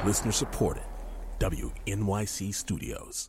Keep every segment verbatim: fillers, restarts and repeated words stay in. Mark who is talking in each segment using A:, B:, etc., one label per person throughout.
A: Listener supported. W N Y C Studios.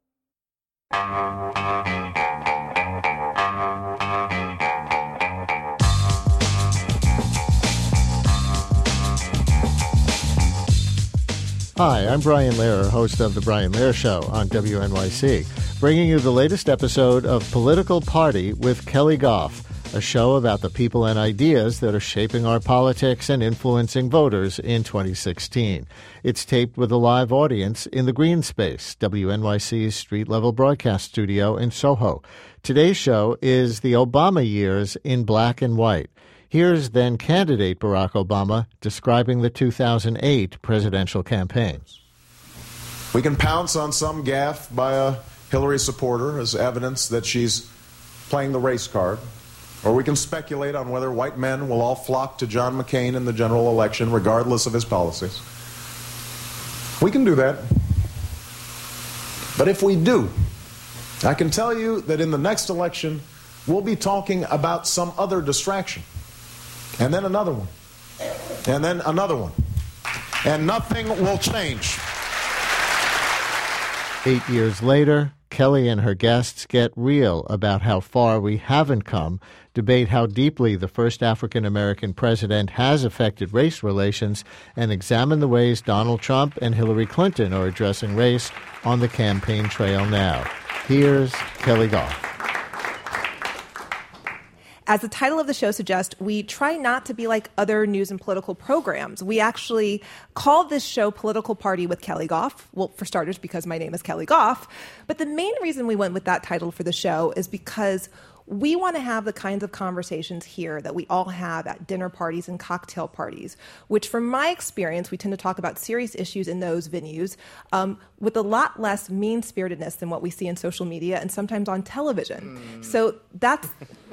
B: Hi, I'm Brian Lehrer, host of The Brian Lehrer Show on W N Y C, bringing you the latest episode of Political Party with Kelly Goff, a show about the people and ideas that are shaping our politics and influencing voters in twenty sixteen. It's taped with a live audience in the Green Space, W N Y C's street-level broadcast studio in Soho. Today's show is the Obama years in black and white. Here's then-candidate Barack Obama describing the two thousand eight presidential campaign.
C: We can pounce on some gaffe by a Hillary supporter as evidence that she's playing the race card, or we can speculate on whether white men will all flock to John McCain in the general election regardless of his policies. We can do that. But if we do, I can tell you that in the next election, we'll be talking about some other distraction. And then another one. And then another one. And nothing will change.
B: Eight years later, Kelly and her guests get real about how far we haven't come, debate how deeply the first African-American president has affected race relations, and examine the ways Donald Trump and Hillary Clinton are addressing race on the campaign trail now. Here's Kelly Goff.
D: As the title of the show suggests, we try not to be like other news and political programs. We actually call this show Political Party with Kelly Goff. Well, for starters, because my name is Kelly Goff. But the main reason we went with that title for the show is because we want to have the kinds of conversations here that we all have at dinner parties and cocktail parties, which from my experience, we tend to talk about serious issues in those venues um, with a lot less mean-spiritedness than what we see in social media and sometimes on television. Mm. So that's...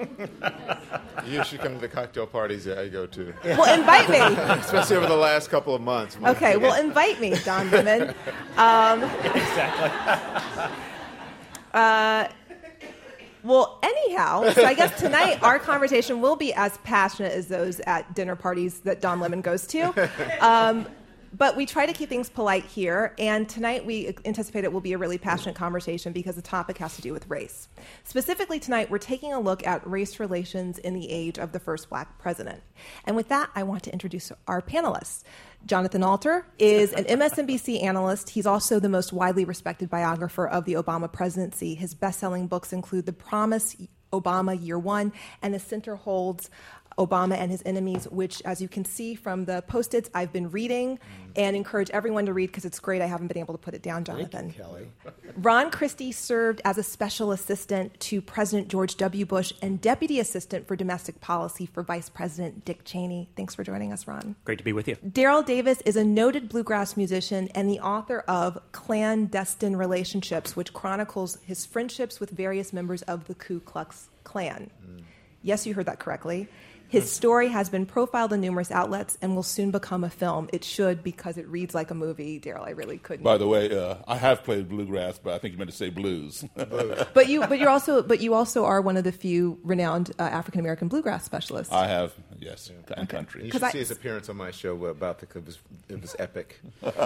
E: You should come to the cocktail parties that I go to.
D: Well, invite me.
E: Especially over the last couple of months.
D: Okay, well, invite me, Don Lemon. Um,
F: exactly.
D: uh, Well, anyhow, so I guess tonight our conversation will be as passionate as those at dinner parties that Don Lemon goes to. Um, but we try to keep things polite here, and tonight we anticipate it will be a really passionate conversation because the topic has to do with race. Specifically tonight, we're taking a look at race relations in the age of the first black president. And with that, I want to introduce our panelists. Jonathan Alter is an M S N B C analyst. He's also the most widely respected biographer of the Obama presidency. His best-selling books include The Promise, Obama Year One, and The Center Holds, Obama and His Enemies, which, as you can see from the Post-its, I've been reading and encourage everyone to read because it's great. I haven't been able to put it down, Jonathan.
E: Thank you, Kelly.
D: Ron Christie served as a special assistant to President George W. Bush and deputy assistant for domestic policy for Vice President Dick Cheney. Thanks for joining us, Ron.
F: Great to be with you.
D: Daryl Davis is a noted bluegrass musician and the author of Clandestine Relationships, which chronicles his friendships with various members of the Ku Klux Klan. Mm. Yes, you heard that correctly. His story has been profiled in numerous outlets and will soon become a film. It should because it reads like a movie. Daryl, I really couldn't.
G: By the way, uh, I have played bluegrass, but I think you meant to say blues.
D: but you, but you're also, but you also are one of the few renowned uh, African American bluegrass specialists.
G: I have, yes,
E: yeah.
G: and country.
E: You should
D: I,
E: see his appearance on my show about the it was it was epic.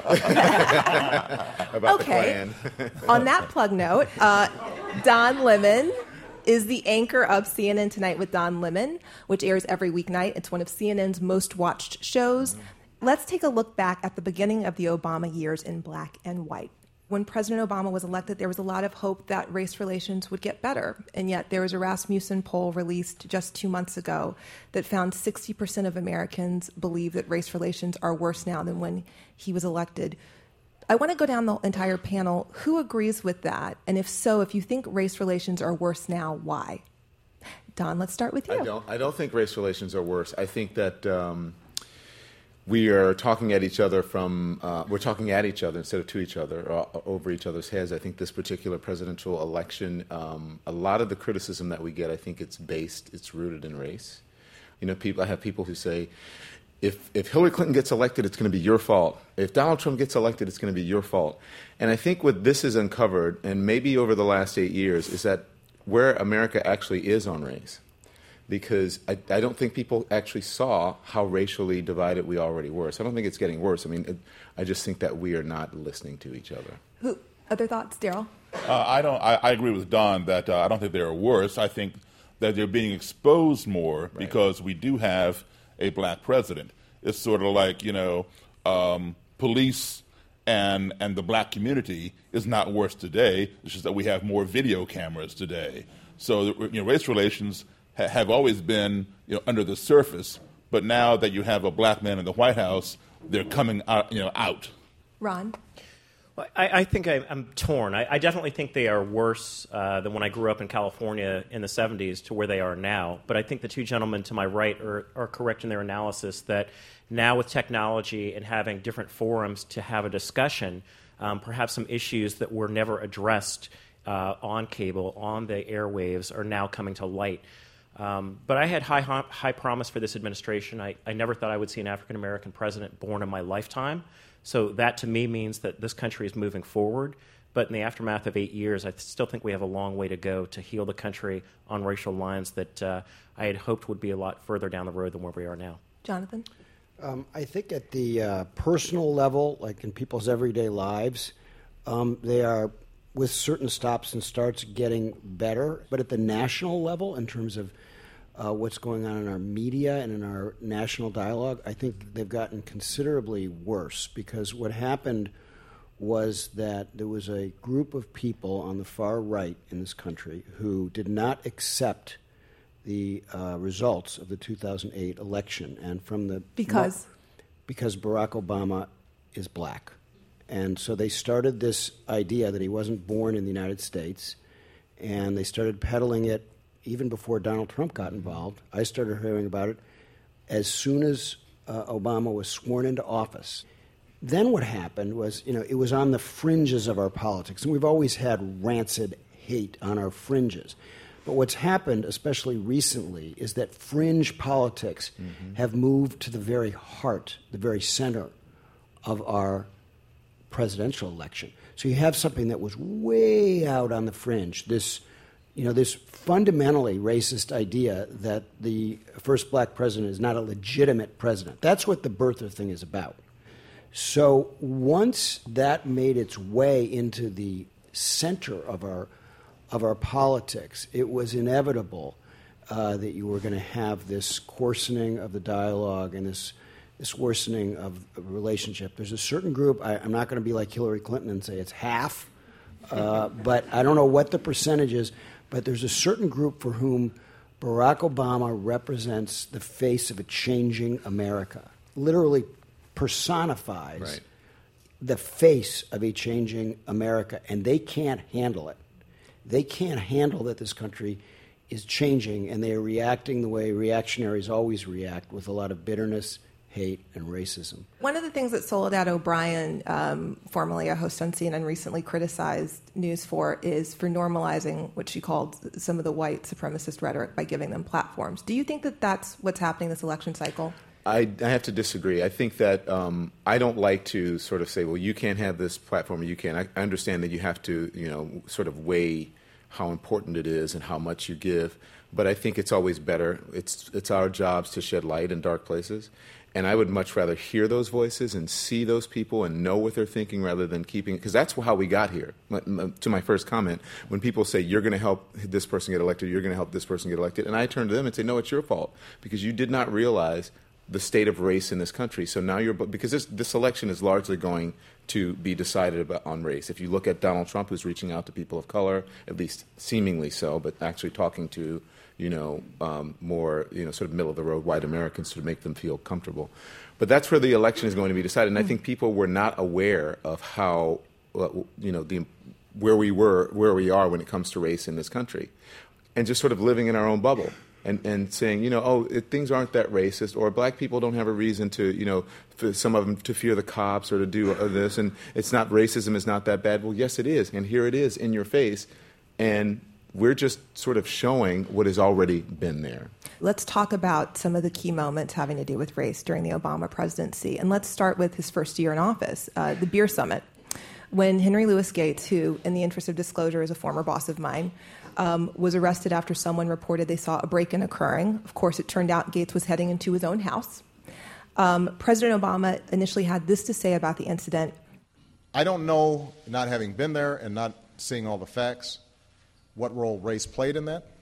D: okay.
E: About the Klan.
D: On that plug note, uh, Don Lemon is the anchor of C N N Tonight with Don Lemon, which airs every weeknight. It's one of C N N's most watched shows. Mm-hmm. Let's take a look back at the beginning of the Obama years in black and white. When President Obama was elected, there was a lot of hope that race relations would get better. And yet there was a Rasmussen poll released just two months ago that found sixty percent of Americans believe that race relations are worse now than when he was elected. I want to go down the entire panel. Who agrees with that? And if so, if you think race relations are worse now, why? Don, let's start with you.
E: I don't, I don't think race relations are worse. I think that um, we are talking at each other from, uh, we're talking at each other instead of to each other, or over each other's heads. I think this particular presidential election, um, a lot of the criticism that we get, I think it's based, it's rooted in race. You know, people, I have people who say, If, if Hillary Clinton gets elected, it's going to be your fault. If Donald Trump gets elected, it's going to be your fault. And I think what this has uncovered, and maybe over the last eight years, is that where America actually is on race. because I, I don't think people actually saw how racially divided we already were. So I don't think it's getting worse. I mean, it, I just think that we are not listening to each other.
D: Who, other thoughts, Daryl?
G: Uh, I don't. I, I agree with Don that uh, I don't think they're worse. I think that they're being exposed more right. because we do have a black president. It's sort of like, you know, um, police and and the black community is not worse today. It's just that we have more video cameras today. So you know, race relations ha- have always been, you know, under the surface, but now that you have a black man in the White House, they're coming out, you know, out.
D: Ron?
F: Well, I, I think I, I'm torn. I, I definitely think they are worse uh, than when I grew up in California in the seventies to where they are now. But I think the two gentlemen to my right are, are correct in their analysis that now with technology and having different forums to have a discussion, um, perhaps some issues that were never addressed uh, on cable, on the airwaves, are now coming to light. Um, but I had high high promise for this administration. I, I never thought I would see an African-American president born in my lifetime. So that, to me, means that this country is moving forward. But in the aftermath of eight years, I still think we have a long way to go to heal the country on racial lines that uh, I had hoped would be a lot further down the road than where we are now.
D: Jonathan?
H: Um, I think at the uh, personal level, like in people's everyday lives, um, they are, with certain stops and starts, getting better. But at the national level, in terms of Uh, what's going on in our media and in our national dialogue, I think they've gotten considerably worse, because what happened was that there was a group of people on the far right in this country who did not accept the uh, results of the two thousand eight election. And from the
D: Because?
H: Because Barack Obama is black. And so they started this idea that he wasn't born in the United States, and they started peddling it even before Donald Trump got involved. I started hearing about it as soon as uh, Obama was sworn into office. Then what happened was, you know, it was on the fringes of our politics, and we've always had rancid hate on our fringes. But what's happened, especially recently, is that fringe politics mm-hmm. have moved to the very heart, the very center of our presidential election. So you have something that was way out on the fringe, this You know, this fundamentally racist idea that the first black president is not a legitimate president. That's what the birther thing is about. So once that made its way into the center of our of our politics, it was inevitable uh, that you were going to have this coarsening of the dialogue and this this worsening of a relationship. There's a certain group. I, I'm not going to be like Hillary Clinton and say it's half, uh, but I don't know what the percentage is. But there's a certain group for whom Barack Obama represents the face of a changing America, literally personifies
E: right.
H: the face of a changing America, and they can't handle it. They can't handle that this country is changing, and they are reacting the way reactionaries always react, with a lot of bitterness, hate, and racism.
D: One of the things that Soledad O'Brien, um, formerly a host on C N N, recently criticized News for is for normalizing what she called some of the white supremacist rhetoric by giving them platforms. Do you think that that's what's happening this election cycle?
E: I, I have to disagree. I think that um, I don't like to sort of say, well, you can't have this platform or you can't. I, I understand that you have to, you know, sort of weigh how important it is and how much you give. But I think it's always better. It's it's our jobs to shed light in dark places. And I would much rather hear those voices and see those people and know what they're thinking rather than keeping, because that's how we got here. To my first comment, when people say, you're going to help this person get elected, you're going to help this person get elected, and I turn to them and say, no, it's your fault, because you did not realize the state of race in this country. So now you're, because this, this election is largely going to be decided about on race. If you look at Donald Trump, who's reaching out to people of color, at least seemingly so, but actually talking to you know, um, more, you know, sort of middle-of-the-road white Americans to make them feel comfortable. But that's where the election is going to be decided. And I think people were not aware of how, uh, you know, the, where we were, where we are when it comes to race in this country. And just sort of living in our own bubble and, and saying, you know, oh, it, things aren't that racist, or black people don't have a reason to, you know, for some of them to fear the cops or to do this, and it's not, racism is not that bad. Well, yes, it is. And here it is in your face. And we're just sort of showing what has already been there.
D: Let's talk about some of the key moments having to do with race during the Obama presidency. And let's start with his first year in office, uh, the beer summit. When Henry Louis Gates, who, in the interest of disclosure, is a former boss of mine, um, was arrested after someone reported they saw a break-in occurring. Of course, it turned out Gates was heading into his own house. Um, President Obama initially had this to say about the incident.
C: I don't know, not having been there and not seeing all the facts, what role race played in that.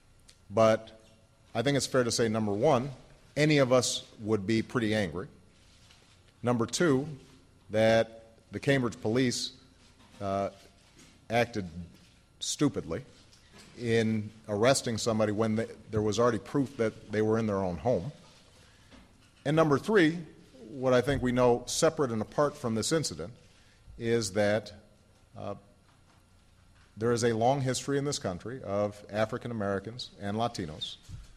C: But I think it's fair to say, number one, any of us would be pretty angry. Number two, that the Cambridge police uh, acted stupidly in arresting somebody when they, there was already proof that they were in their own home. And number three, what I think we know separate and apart from this incident is that uh, there is a long history in this country of African Americans and Latinos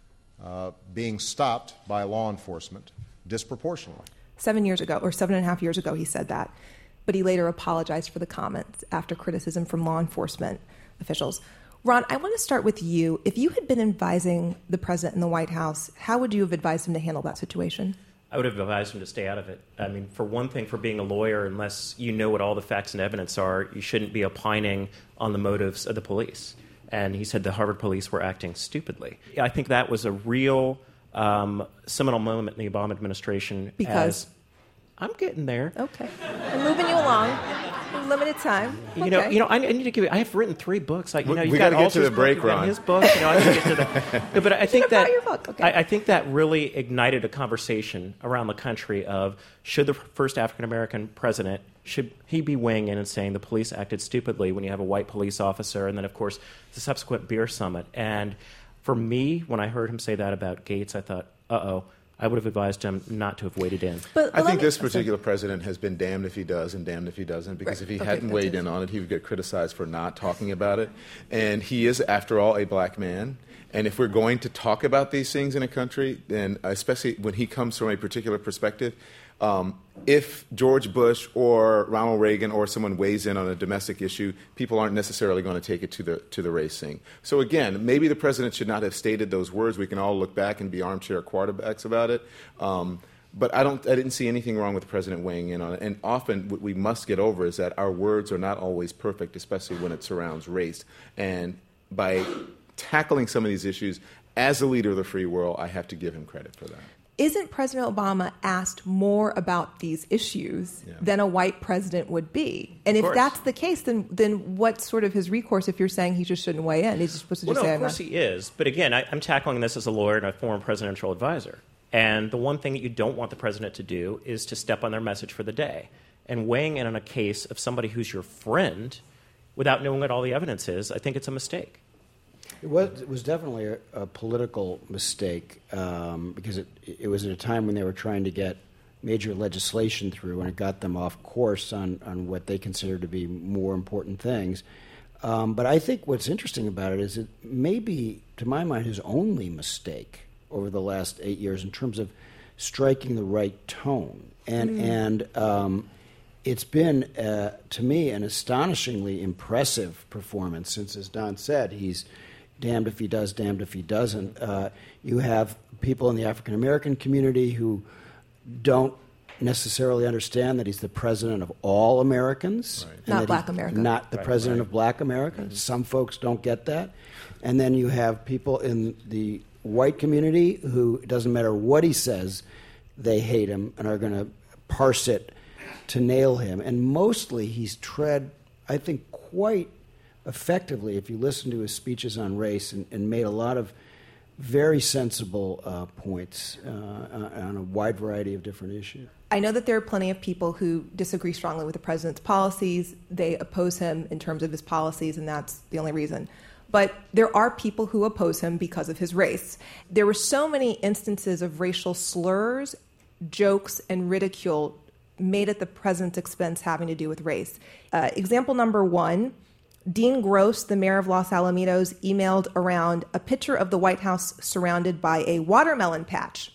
C: uh, being stopped by law enforcement disproportionately.
D: Seven years ago, or seven and a half years ago, he said that. But he later apologized for the comments after criticism from law enforcement officials. Ron, I want to start with you. If you had been advising the president in the White House, how would you have advised him to handle that situation?
F: I would have advised him to stay out of it. I mean, for one thing, for being a lawyer, unless you know what all the facts and evidence are, you shouldn't be opining on the motives of the police. And he said the Harvard police were acting stupidly. I think that was a real um, seminal moment in the Obama administration.
D: Because?
F: As, I'm getting there.
D: Okay. I'm moving you along. Limited time.
F: You
D: okay.
F: know, you know. I, I need to give you. I have written three books. Like, you know,
E: We-
F: you
E: we
F: got
E: gotta get to
F: Alter's
E: the break,
F: book, you got
E: Ron.
F: his book. You know, I can get to the. No, but I think
D: Should have
F: that
D: brought your book, okay.
F: I, I think that really ignited a conversation around the country of should the first African American president, should he be weighing in and saying the police acted stupidly when you have a white police officer, and then of course the subsequent beer summit. And for me, when I heard him say that about Gates, I thought, uh oh. I would have advised him not to have waded in.
D: But, but
E: I think
D: me,
E: this particular president has been damned if he does and damned if he doesn't, because
D: Right.
E: if he
D: Okay,
E: hadn't
D: that's
E: weighed
D: it.
E: in on it, he would get criticized for not talking about it. And he is, after all, a black man. And if we're going to talk about these things in a country, then especially when he comes from a particular perspective, um, if George Bush or Ronald Reagan or someone weighs in on a domestic issue, people aren't necessarily going to take it to the to the race thing. So again, maybe the president should not have stated those words. We can all look back and be armchair quarterbacks about it. Um, but I don't. I didn't see anything wrong with the president weighing in on it. And often, what we must get over is that our words are not always perfect, especially when it surrounds race. And by tackling some of these issues, as a leader of the free world, I have to give him credit for that.
D: Isn't President Obama asked more about these issues
E: Yeah.
D: than a white president would be? And
F: Of
D: if
F: course.
D: that's the case, then then what's sort of his recourse if you're saying he just shouldn't weigh in? He's just supposed to
F: Well,
D: just
F: no,
D: say,
F: of
D: I'm
F: course
D: not-
F: he is. But again, I, I'm tackling this as a lawyer and a former presidential advisor. And the one thing that you don't want the president to do is to step on their message for the day. And weighing in on a case of somebody who's your friend without knowing what all the evidence is, I think it's a mistake.
H: It was, it was definitely a, a political mistake um, because it, it was at a time when they were trying to get major legislation through, and it got them off course on, on what they considered to be more important things. Um, but I think what's interesting about it is it may be, to my mind, his only mistake over the last eight years in terms of striking the right tone. And, mm. and um, it's been, uh, to me, an astonishingly impressive performance since, as Don said, he's damned if he does, damned if he doesn't. Uh, you have people in the African-American community who don't necessarily understand that he's the president of all Americans.
E: Right.
H: and
D: Not
H: that
D: black
H: he's
D: America.
H: Not the
F: Right,
H: president
F: right.
H: of black America. Mm-hmm. Some folks don't get that. And then you have people in the white community who, it doesn't matter what he says, they hate him and are going to parse it to nail him. And mostly he's tread, I think, quite effectively, if you listen to his speeches on race, and, and made a lot of very sensible uh, points uh, on a wide variety of different issues.
D: I know that there are plenty of people who disagree strongly with the president's policies. They oppose him in terms of his policies, and that's the only reason. But there are people who oppose him because of his race. There were so many instances of racial slurs, jokes, and ridicule made at the president's expense having to do with race. Uh, example number one, Dean Gross, the mayor of Los Alamitos, emailed around a picture of the White House surrounded by a watermelon patch.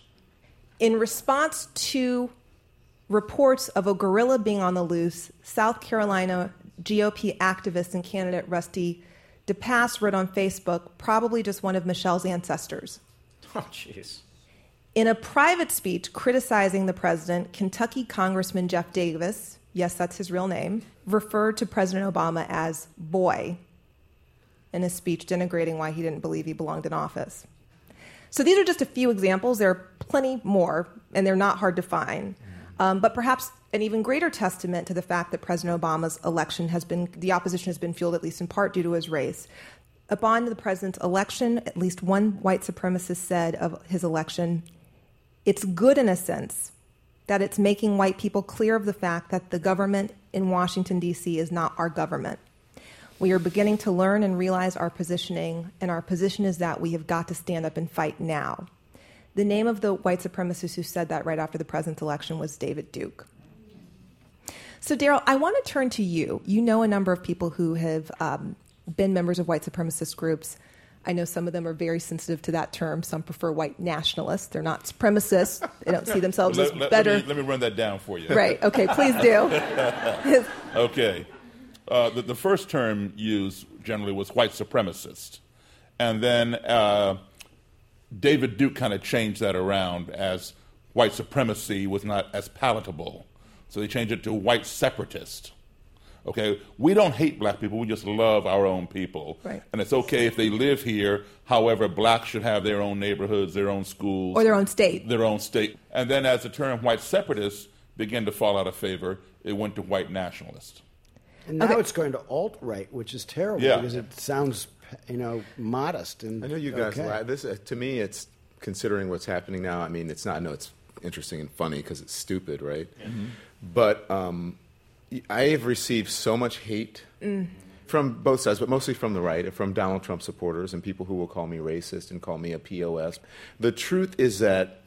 D: In response to reports of a gorilla being on the loose, South Carolina G O P activist and candidate Rusty DePass wrote on Facebook, probably just one of Michelle's ancestors.
F: Oh, jeez.
D: In a private speech criticizing the president, Kentucky Congressman Jeff Davis, yes, that's his real name, referred to President Obama as boy. in his speech denigrating why he didn't believe he belonged in office. So these are just a few examples. There are plenty more, and they're not hard to find. Um, but perhaps an even greater testament to the fact that President Obama's election has been, the opposition has been fueled at least in part due to his race. Upon the president's election, at least one white supremacist said of his election, "It's good in a sense that it's making white people clear of the fact that the government in Washington, D C is not our government. We are beginning to learn and realize our positioning, and our position is that we have got to stand up and fight now." The name of the white supremacist who said that right after the president's election was David Duke. So, Daryl, I want to turn to you. You know a number of people who have um, been members of white supremacist groups. I know some of them are very sensitive to that term. Some prefer white nationalists. They're not supremacists. They don't see themselves
G: let,
D: as
G: let,
D: better.
G: Let me, let me run that down for you.
D: Right. Okay, please do.
G: Okay. Uh, the, the first term used generally was white supremacist. And then uh, David Duke kind of changed that around as white supremacy was not as palatable. So they changed it to white separatist. Okay, we don't hate black people, we just love our own people.
D: Right.
G: And it's okay if they live here, however, blacks should have their own neighborhoods, their own schools.
D: Or their own state.
G: Their own state. And then as the term white separatist began to fall out of favor, it went to white nationalist.
H: And now
D: Okay.
H: it's going to alt-right, which is terrible
G: Yeah.
H: because it sounds, you know, modest. And
E: I know you guys
H: okay.
E: laugh. This, uh, to me, it's considering what's happening now. I mean, it's not. I know it's interesting and funny because it's stupid, right? Mm-hmm. But um, I have received so much hate mm. from both sides, but mostly from the right, from Donald Trump supporters and people who will call me racist and call me a P O S. The truth is that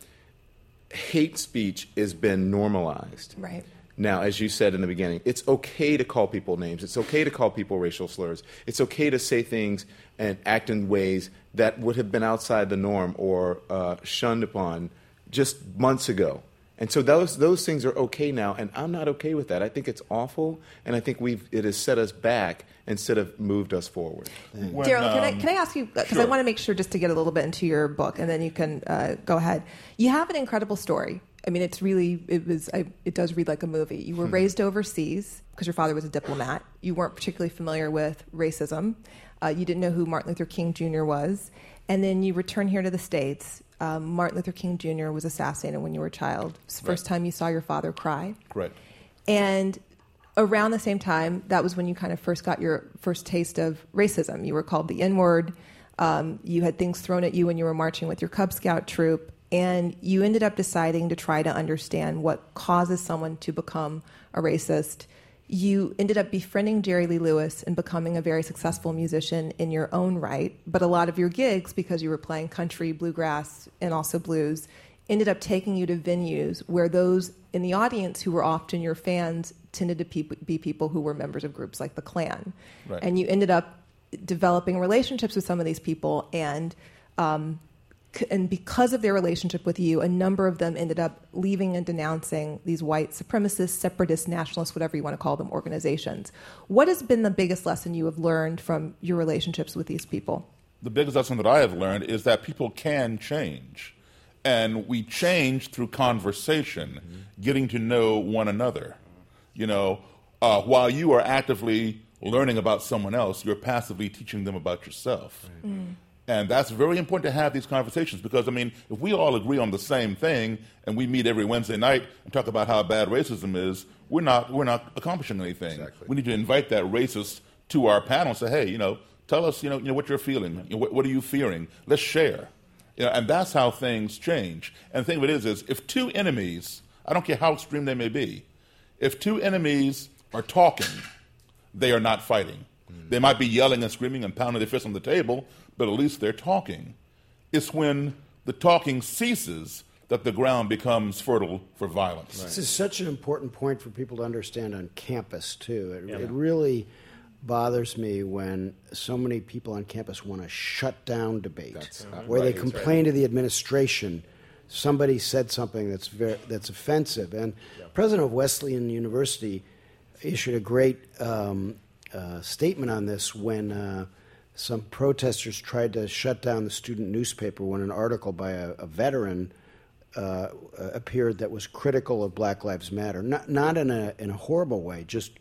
E: hate speech has been normalized.
D: Right.
E: Now, as you said in the beginning, it's okay to call people names. It's okay to call people racial slurs. It's okay to say things and act in ways that would have been outside the norm or uh, shunned upon just months ago. And so those those things are okay now, and I'm not okay with that. I think it's awful, and I think we've it has set us back instead of moved us forward.
G: When,
D: Daryl, can I
G: um,
D: can I ask you because
G: sure.
D: I want to make sure just to get a little bit into your book, and then you can uh, go ahead. You have an incredible story. I mean, it's really it was I, it does read like a movie. You were hmm. raised overseas because your father was a diplomat. You weren't particularly familiar with racism. Uh, you didn't know who Martin Luther King Junior was, and then you return here to the States. Um, Martin Luther King Junior was assassinated when you were a child. It's the first
G: right.
D: time you saw your father cry.
G: Correct.
D: And around the same time, that was when you kind of first got your first taste of racism. You were called the N-word. Um, you had things thrown at you when you were marching with your Cub Scout troop. And you ended up deciding to try to understand what causes someone to become a racist. You ended up befriending Jerry Lee Lewis and becoming a very successful musician in your own right. But a lot of your gigs, because you were playing country, bluegrass, and also blues, ended up taking you to venues where those in the audience who were often your fans tended to pe- be people who were members of groups like the Klan.
G: Right.
D: And you ended up developing relationships with some of these people, and um, and because of their relationship with you, a number of them ended up leaving and denouncing these white supremacist, separatist, nationalist, whatever you want to call them, organizations. What has been the biggest lesson you have learned from your relationships with these people?
G: The biggest lesson that I have learned is that people can change. And we change through conversation, mm-hmm. getting to know one another. You know, uh, while you are actively learning about someone else, you're passively teaching them about yourself. Right. Mm. And that's very important to have these conversations because, I mean, if we all agree on the same thing and we meet every Wednesday night and talk about how bad racism is, we're not we're not accomplishing anything.
E: Exactly.
G: We need to invite that racist to our panel and say, hey, you know, tell us, you know, you know what you're feeling. You know, what, what are you fearing? Let's share. You know, and that's how things change. And the thing of it is, is if two enemies, I don't care how extreme they may be, if two enemies are talking, they are not fighting. Mm. They might be yelling and screaming and pounding their fists on the table, but at least they're talking. It's when the talking ceases that the ground becomes fertile for violence.
H: Right. This is such an important point for people to understand on campus, too. It,
F: yeah.
H: it really bothers me when so many people on campus want to shut down debate,
E: That's,
H: uh,
E: uh,
H: where
E: right,
H: they complain
E: right.
H: to the administration. Somebody said something that's very, that's offensive. And yeah. President of Wesleyan University issued a great um, uh, statement on this when uh, some protesters tried to shut down the student newspaper when an article by a, a veteran uh, appeared that was critical of Black Lives Matter. Not, not in a in a horrible way, just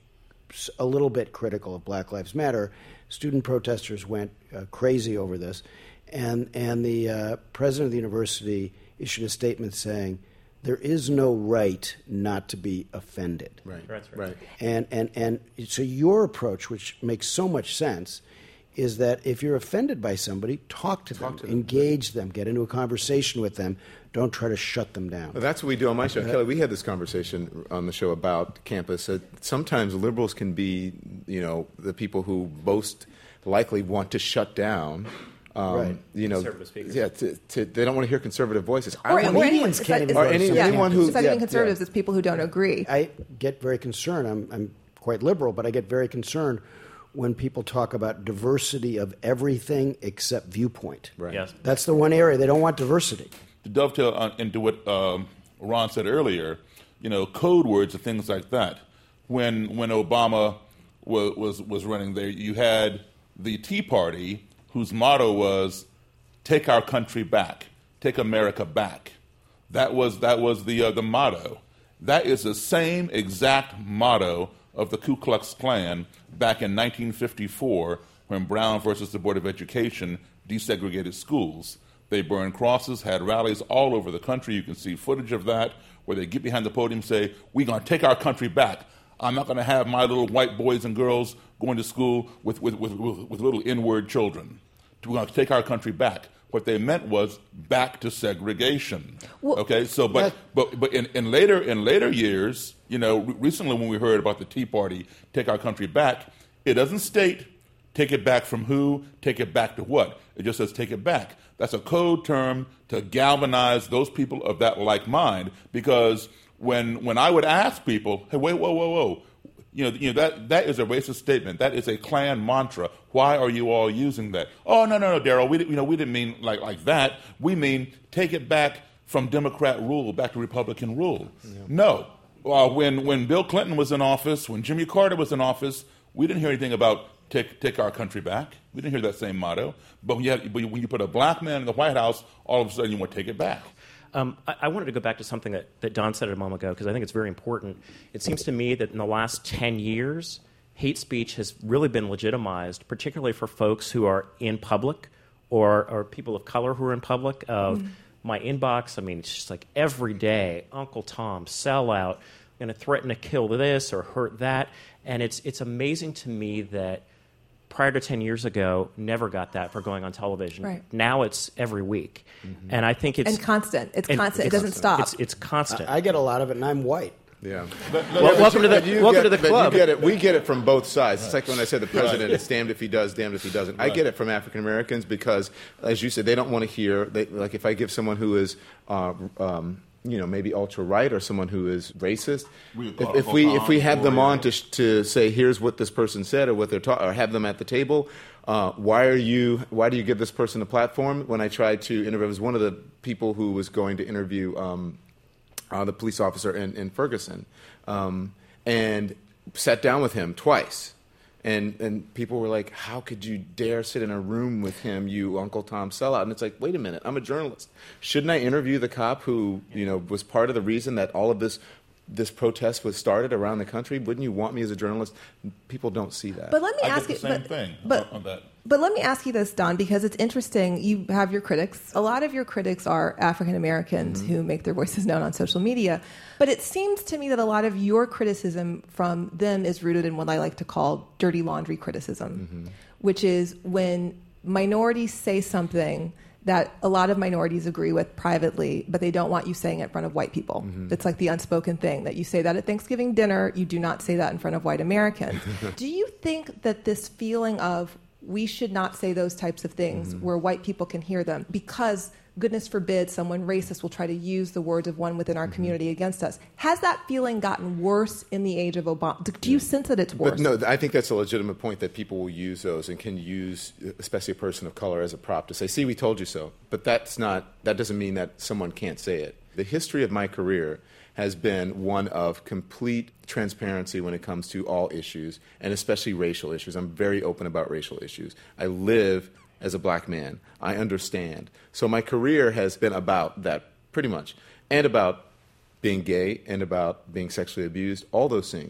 H: a little bit critical of Black Lives Matter. Student protesters went uh, crazy over this, and and the uh, president of the university issued a statement saying there is no right not to be offended.
E: Right,
F: That's right.
E: right.
H: And and and so your approach, which makes so much sense, is that if you're offended by somebody, talk to
E: Talk
H: them,
E: to them.
H: engage them, get into a conversation with them. Don't try to shut them down.
E: Well, that's what we do on my show. Kelly, we had this conversation on the show about campus. Uh, sometimes liberals can be, you know, the people who most likely want to shut down. Um,
H: Right.
E: You know,
F: Conservative speakers.
E: yeah, to, to, they don't want to hear conservative voices. I
D: Or,
E: wanna-
D: or anyone,
H: Comedians
D: it's
H: can't
D: not-
H: even
D: it's-
E: go to any-
D: yeah,
E: anyone who-
D: it's not
E: yeah,
D: even conservatives,
E: yeah.
D: it's people who don't agree.
H: I get very concerned. I'm, I'm quite liberal, but I get very concerned when people talk about diversity of everything except viewpoint.
E: Right.
F: Yes.
H: That's the one area they don't want diversity.
G: To dovetail on, into what um, Ron said earlier, you know, code words and things like that. When when Obama was was, was running there, you had the Tea Party, whose motto was "Take our country back, take America back." That was that was the uh, the motto. That is the same exact motto of the Ku Klux Klan back in nineteen fifty-four, when Brown versus the Board of Education desegregated schools. They burned crosses, had rallies all over the country. You can see footage of that where they get behind the podium and say, we're going to take our country back. I'm not going to have my little white boys and girls going to school with, with, with, with, with little N-word children. We're going to take our country back. What they meant was back to segregation.
D: Well,
G: okay, so but
H: that-
G: but but in, in later in later years, you know, re- recently when we heard about the Tea Party, take our country back, it doesn't state take it back from who, take it back to what. It just says take it back. That's a code term to galvanize those people of that like mind. Because when when I would ask people, hey, wait, whoa, whoa, whoa. You know, you know that, that is a racist statement. That is a Klan mantra. Why are you all using that? Oh, no, no, no, Daryl. We, you know, we didn't mean like, like that. We mean take it back from Democrat rule back to Republican rule. Yeah. No. Uh, when, when Bill Clinton was in office, when Jimmy Carter was in office, we didn't hear anything about take, take our country back. We didn't hear that same motto. But when you, had, when you put a black man in the White House, all of a sudden you want to take it back.
F: Um, I, I wanted to go back to something that, that Don said a moment ago because I think it's very important. It seems to me that in the last ten years, hate speech has really been legitimized, particularly for folks who are in public or, or people of color who are in public. Of mm. my inbox, I mean, it's just like every day, Uncle Tom, sell out, going to threaten to kill this or hurt that. And it's it's amazing to me that prior to ten years ago, never got that for going on television.
D: Right.
F: Now it's every week. Mm-hmm. And I think it's...
D: And constant. It's
F: and
D: constant.
F: It's,
D: it doesn't stop.
F: It's, it's constant.
H: I, I get a lot of it, and I'm white.
E: Yeah.
G: But,
F: Well, welcome to the-
E: But you
F: welcome
E: get-
F: to the
E: but
F: club.
E: You get it, we get it from both sides. It's like when I said the president is damned if he does, damned if he doesn't. I get it from African Americans because, as you said, they don't want to hear. They, like if I give someone who is, uh, um, you know, maybe ultra right or someone who is racist,
G: We
E: if,
G: call-
E: if we
G: call
E: if we have them
G: or,
E: on to sh- to say here's what this person said or what they're talking, or have them at the table. Uh, why are you? Why do you give this person a platform? When I tried to interview, it was one of the people who was going to interview um, uh, the police officer in, in Ferguson, um, and sat down with him twice, and and people were like, "How could you dare sit in a room with him, you Uncle Tom sellout?" And it's like, wait a minute, I'm a journalist. Shouldn't I interview the cop who you know was part of the reason that all of this? This protest was started around the country. Wouldn't you want me as a journalist? People don't see that.
D: But let me
G: I
D: ask
G: get
D: you.
G: the same
D: but,
G: thing
D: but,
G: on that.
D: But let me ask you this, Don, because it's interesting. You have your critics. A lot of your critics are African Americans mm-hmm. who make their voices known on social media. But it seems to me that a lot of your criticism from them is rooted in what I like to call dirty laundry criticism, mm-hmm. which is when minorities say something that a lot of minorities agree with privately, but they don't want you saying it in front of white people. Mm-hmm. It's like the unspoken thing that you say that at Thanksgiving dinner, you do not say that in front of white Americans. Do you think that this feeling of we should not say those types of things mm-hmm. where white people can hear them because, goodness forbid, someone racist will try to use the words of one within our mm-hmm. community against us. Has that feeling gotten worse in the age of Obama? Do you sense that it's worse?
E: But no, I think that's a legitimate point that people will use those and can use, especially a person of color, as a prop to say, see, we told you so. But that's not, that doesn't mean that someone can't say it. The history of my career has been one of complete transparency when it comes to all issues, and especially racial issues. I'm very open about racial issues. I live as a black man. I understand. So my career has been about that, pretty much, and about being gay and about being sexually abused, all those things.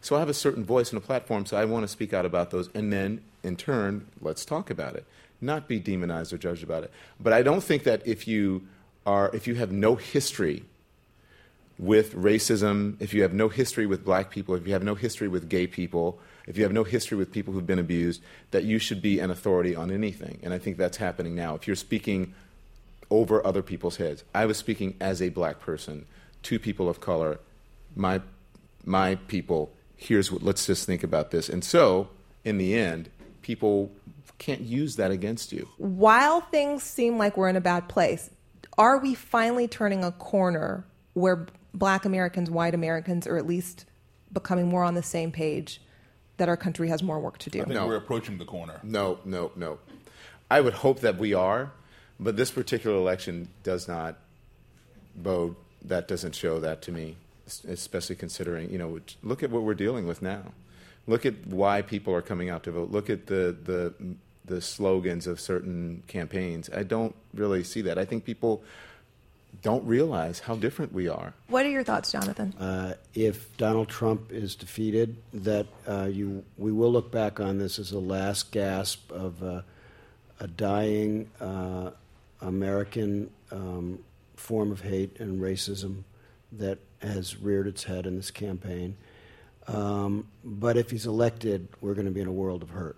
E: So I have a certain voice and a platform, so I want to speak out about those. And then, in turn, let's talk about it, not be demonized or judged about it. But I don't think that if you are, if you have no history with racism, if you have no history with black people, if you have no history with gay people, if you have no history with people who've been abused, that you should be an authority on anything. And I think that's happening now. If you're speaking over other people's heads. I was speaking as a black person to people of color, my my people, here's what, let's just think about this. And so, in the end, people can't use that against you.
D: While things seem like we're in a bad place, are we finally turning a corner where black Americans, white Americans are at least becoming more on the same page that our country has more work to do?
G: I think
E: No.
G: we're approaching the corner.
E: No, no, no. I would hope that we are, but this particular election does not bode, that doesn't show that to me, especially considering, you know, look at what we're dealing with now. Look at why people are coming out to vote. Look at the, the, the slogans of certain campaigns. I don't really see that. I think people don't realize how different we are.
D: What are your thoughts, Jonathan?
H: Uh, if Donald Trump is defeated, that uh, you we will look back on this as a last gasp of uh, a dying uh, American um, form of hate and racism that has reared its head in this campaign. Um, but if he's elected, we're going to be in a world of hurt.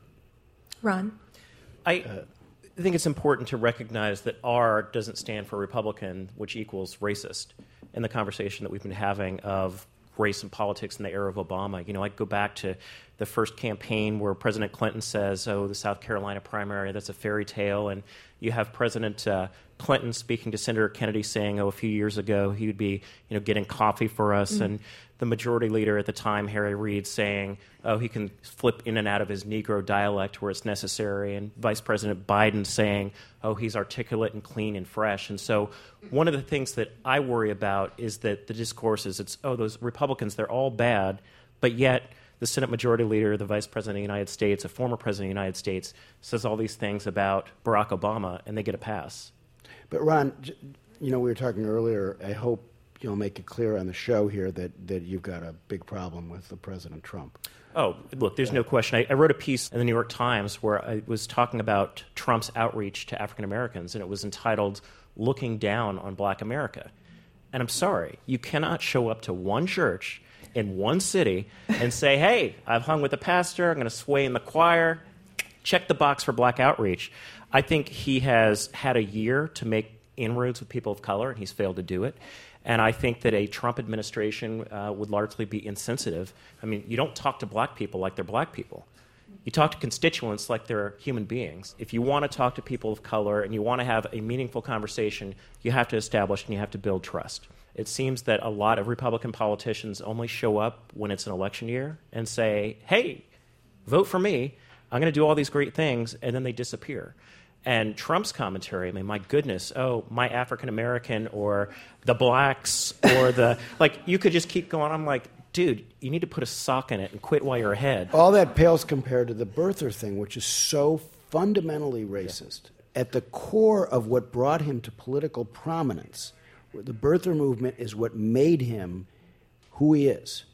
D: Ron?
F: I think it's important to recognize that R doesn't stand for Republican, which equals racist, in the conversation that we've been having of race and politics in the era of Obama. You know, I go back to the first campaign where President Clinton says, oh, the South Carolina primary, that's a fairy tale. And you have President uh, Clinton speaking to Senator Kennedy saying, oh, a few years ago he would be, you know, getting coffee for us. Mm-hmm. And the majority leader at the time, Harry Reid, saying, oh, he can flip in and out of his Negro dialect where it's necessary. And Vice President Biden saying, oh, he's articulate and clean and fresh. And so one of the things that I worry about is that the discourse is, it's, oh, those Republicans, they're all bad, but yet the Senate Majority Leader, the Vice President of the United States, a former President of the United States, says all these things about Barack Obama, and they get a pass.
H: But Ron, you know, we were talking earlier, I hope you'll make it clear on the show here that, that you've got a big problem with the President Trump.
F: Oh, look, there's no question. I, I wrote a piece in the New York Times where I was talking about Trump's outreach to African Americans, and it was entitled, Looking Down on Black America. And I'm sorry, you cannot show up to one church in one city and say, hey, I've hung with the pastor, I'm going to sway in the choir, check the box for black outreach. I think he has had a year to make inroads with people of color, and he's failed to do it. And I think that a Trump administration uh, would largely be insensitive. I mean, you don't talk to black people like they're black people. You talk to constituents like they're human beings. If you want to talk to people of color and you want to have a meaningful conversation, you have to establish and you have to build trust. It seems that a lot of Republican politicians only show up when it's an election year and say, hey, vote for me. I'm going to do all these great things, and then they disappear. And Trump's commentary, I mean, my goodness, oh, my African-American or the blacks or the, like, you could just keep going. I'm like, dude, you need to put a sock in it and quit while you're ahead.
H: All that pales compared to the birther thing, which is so fundamentally racist. Yeah. At the core of what brought him to political prominence, the birther movement is what made him who he is.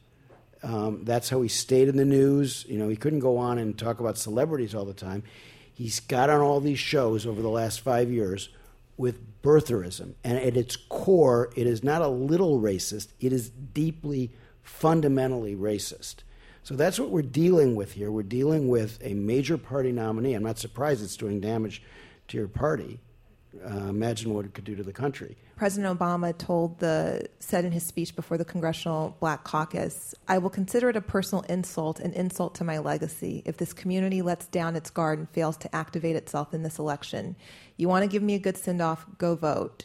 H: Um, that's how he stayed in the news. You know, he couldn't go on and talk about celebrities all the time. He's got on all these shows over the last five years with birtherism. And at its core, it is not a little racist. It is deeply, fundamentally racist. So that's what we're dealing with here. We're dealing with a major party nominee. I'm not surprised it's doing damage to your party. Uh, imagine what it could do to the country.
D: President Obama told the said in his speech before the Congressional Black Caucus, I will consider it a personal insult, an insult to my legacy, if this community lets down its guard and fails to activate itself in this election. You want to give me a good send-off, go vote.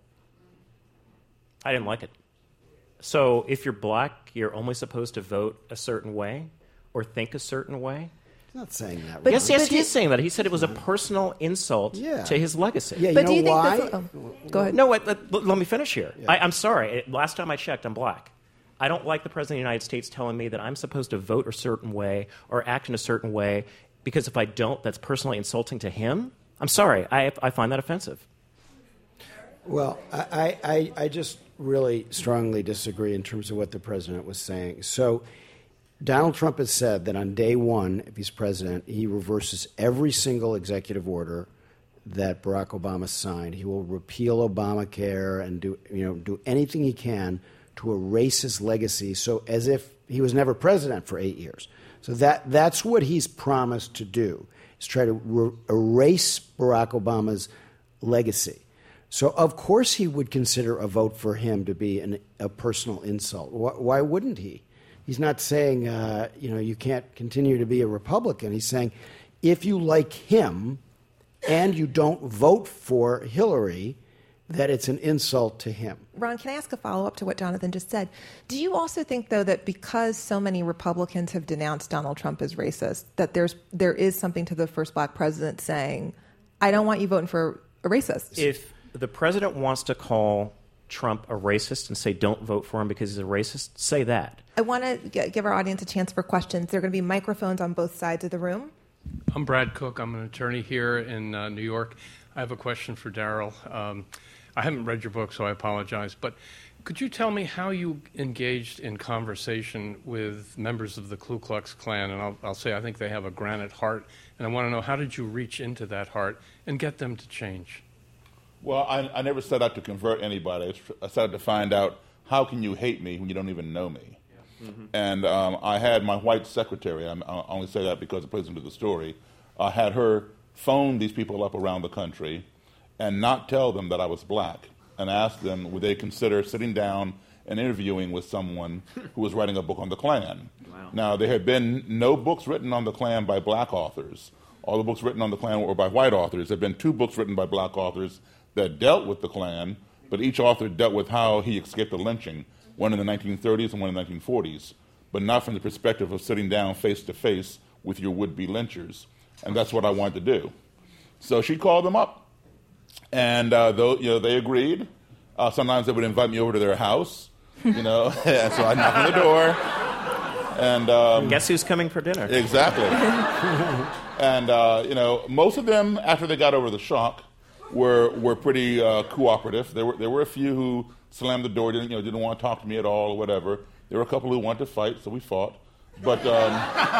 F: I didn't like it. So if you're black, you're only supposed to vote a certain way or think a certain way?
H: He's not saying that.
F: But yes, yes, he is saying that. He said it was a personal insult
H: yeah.
F: to his legacy.
H: Yeah, you
D: but
H: know
D: do you
H: why?
D: think that's, oh, go ahead.
F: No, wait, let, let me finish here.
H: Yeah.
F: I, I'm sorry. Last time I checked, I'm black. I don't like the President of the United States telling me that I'm supposed to vote a certain way or act in a certain way because if I don't, that's personally insulting to him. I'm sorry. I, I find that offensive.
H: Well, I, I, I just really strongly disagree in terms of what the president was saying. So Donald Trump has said that on day one, if he's president, he reverses every single executive order that Barack Obama signed. He will repeal Obamacare and do, you know, do anything he can to erase his legacy, so as if he was never president for eight years. So that that's what he's promised to do, is try to re- erase Barack Obama's legacy. So of course he would consider a vote for him to be an, a personal insult. Why, why wouldn't he? He's not saying, uh, you know, you can't continue to be a Republican. He's saying, if you like him and you don't vote for Hillary, that it's an insult to him.
D: Ron, can I ask a follow-up to what Jonathan just said? Do you also think, though, that because so many Republicans have denounced Donald Trump as racist, that there's there is something to the first black president saying, I don't want you voting for a racist?
F: If the president wants to call Trump a racist and say don't vote for him because he's a racist, say that.
D: I want to give our audience a chance for questions. There are going to be microphones on both sides of the room.
I: I'm Brad Cook. I'm an attorney here in uh, New York. I have a question for Daryl. Um, I haven't read your book, so I apologize. But could you tell me how you engaged in conversation with members of the Ku Klux Klan? And I'll, I'll say I think they have a granite heart. And I want to know, how did you reach into that heart and get them to change?
G: Well, I, I never set out to convert anybody. I set out to find out, how can you hate me when you don't even know me? Yeah. Mm-hmm. And um, I had my white secretary, I only say that because it plays into the story, I had her phone these people up around the country and not tell them that I was black, and ask them would they consider sitting down and interviewing with someone who was writing a book on the Klan. Wow. Now, there had been no books written on the Klan by black authors. All the books written on the Klan were by white authors. There have been two books written by black authors that dealt with the Klan, but each author dealt with how he escaped the lynching, one in the nineteen thirties and one in the nineteen forties, but not from the perspective of sitting down face-to-face with your would-be lynchers. And that's what I wanted to do. So she called them up, and uh, though, you know, they agreed. Uh, sometimes they would invite me over to their house, you know, and so I'd knock on the door. And um,
F: guess who's coming for dinner?
G: Exactly. And, uh, you know, most of them, after they got over the shock, were were pretty uh, cooperative. There were there were a few who slammed the door, didn't you know, didn't want to talk to me at all or whatever. There were a couple who wanted to fight, so we fought. But um,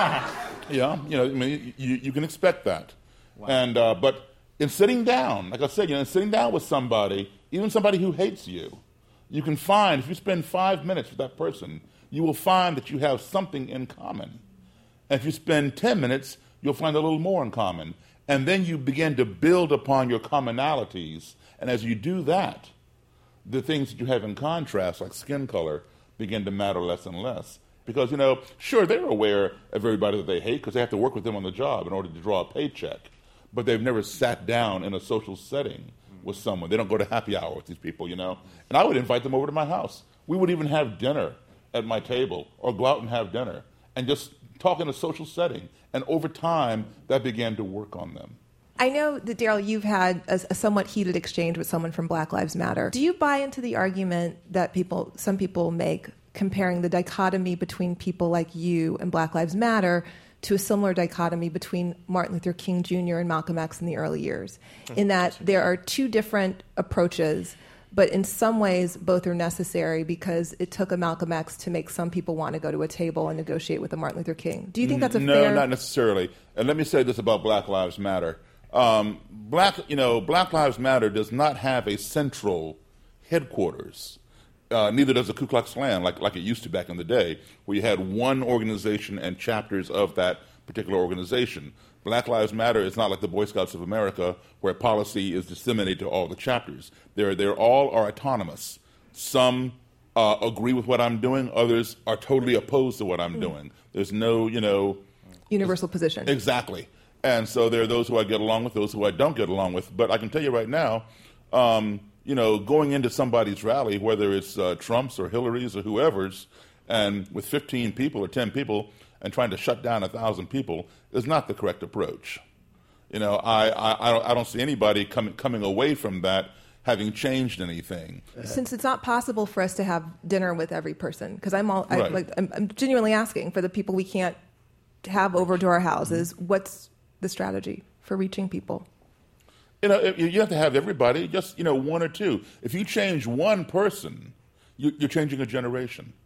G: yeah, you know, I mean, you, you can expect that. Wow. And uh, but in sitting down, like I said, you know, in sitting down with somebody, even somebody who hates you, you can find, if you spend five minutes with that person, you will find that you have something in common. And if you spend ten minutes, you'll find a little more in common. And then you begin to build upon your commonalities. And as you do that, the things that you have in contrast, like skin color, begin to matter less and less. Because, you know, sure, they're aware of everybody that they hate because they have to work with them on the job in order to draw a paycheck. But they've never sat down in a social setting with someone. They don't go to happy hour with these people, you know. And I would invite them over to my house. We would even have dinner at my table or go out and have dinner and just talk in a social setting. And over time, that began to work on them.
D: I know that, Daryl, you've had a, a somewhat heated exchange with someone from Black Lives Matter. Do you buy into the argument that people, some people make comparing the dichotomy between people like you and Black Lives Matter to a similar dichotomy between Martin Luther King Junior and Malcolm X in the early years, in that there are two different approaches, but in some ways both are necessary because it took a Malcolm X to make some people want to go to a table and negotiate with a Martin Luther King. Do you think that's a
G: no,
D: fair...
G: No, not necessarily. And let me say this about Black Lives Matter. Um, Black, you know, Black Lives Matter does not have a central headquarters. Uh, neither does the Ku Klux Klan, like like it used to back in the day, where you had one organization and chapters of that particular organization. Black Lives Matter is not like the Boy Scouts of America, where policy is disseminated to all the chapters. They're, they're all are autonomous. Some uh, agree with what I'm doing. Others are totally opposed to what I'm mm. doing. There's no, you know...
D: universal position.
G: Exactly. And so there are those who I get along with, those who I don't get along with. But I can tell you right now, um, you know, going into somebody's rally, whether it's uh, Trump's or Hillary's or whoever's, and with fifteen people or ten people, and trying to shut down a thousand people is not the correct approach. You know, I, I, I, don't, I don't see anybody coming coming away from that having changed anything.
D: Since it's not possible for us to have dinner with every person, because I'm all,
G: right.
D: I, like, I'm, I'm genuinely asking for the people we can't have over to our houses, mm-hmm. what's the strategy for reaching people?
G: You know, you have to have everybody, just, you know, one or two. If you change one person, you, you're changing a generation.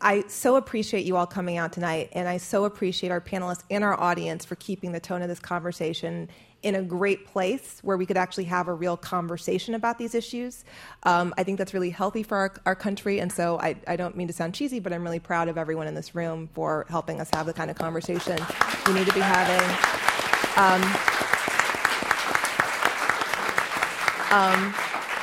D: I so appreciate you all coming out tonight, and I so appreciate our panelists and our audience for keeping the tone of this conversation in a great place where we could actually have a real conversation about these issues. Um, I think that's really healthy for our, our country, and so I, I don't mean to sound cheesy, but I'm really proud of everyone in this room for helping us have the kind of conversation we need to be having. Um, um,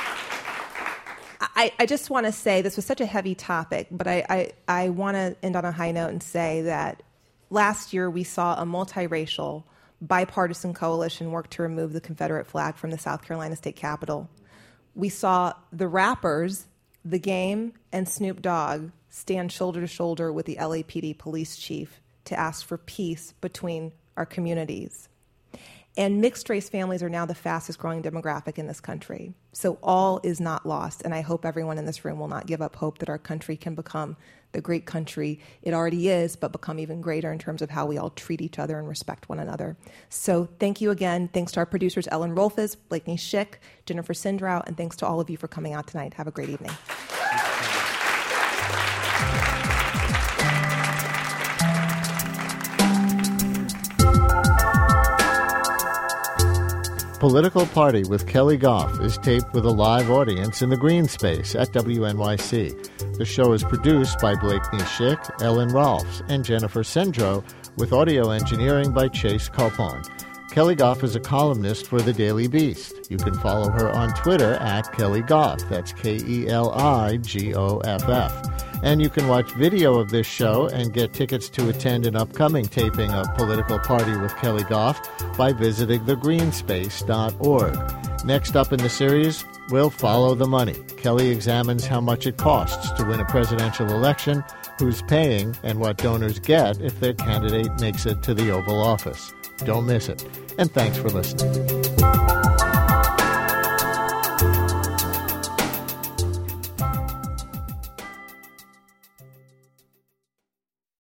D: I, I just want to say this was such a heavy topic, but I, I, I want to end on a high note and say that last year we saw a multiracial, bipartisan coalition work to remove the Confederate flag from the South Carolina state capitol. We saw the rappers, The Game, and Snoop Dogg stand shoulder to shoulder with the L A P D police chief to ask for peace between our communities. And mixed-race families are now the fastest-growing demographic in this country. So all is not lost, and I hope everyone in this room will not give up hope that our country can become the great country it already is, but become even greater in terms of how we all treat each other and respect one another. So thank you again. Thanks to our producers, Ellen Rolfes, Blakeney Schick, Jennifer Sindrau, and thanks to all of you for coming out tonight. Have a great evening.
B: Political Party with Kelly Goff is taped with a live audience in the green space at W N Y C. The show is produced by Blakeney Schick, Ellen Rolfes, and Jennifer Sindrau, with audio engineering by Chase Copon. Kelly Goff is a columnist for The Daily Beast. You can follow her on Twitter at Kelly Goff. That's K E L I G O F F. And you can watch video of this show and get tickets to attend an upcoming taping of Political Party with Kelly Goff by visiting the green space dot org. Next up in the series, we'll follow the money. Kelly examines how much it costs to win a presidential election, who's paying, and what donors get if their candidate makes it to the Oval Office. Don't miss it. And thanks for listening.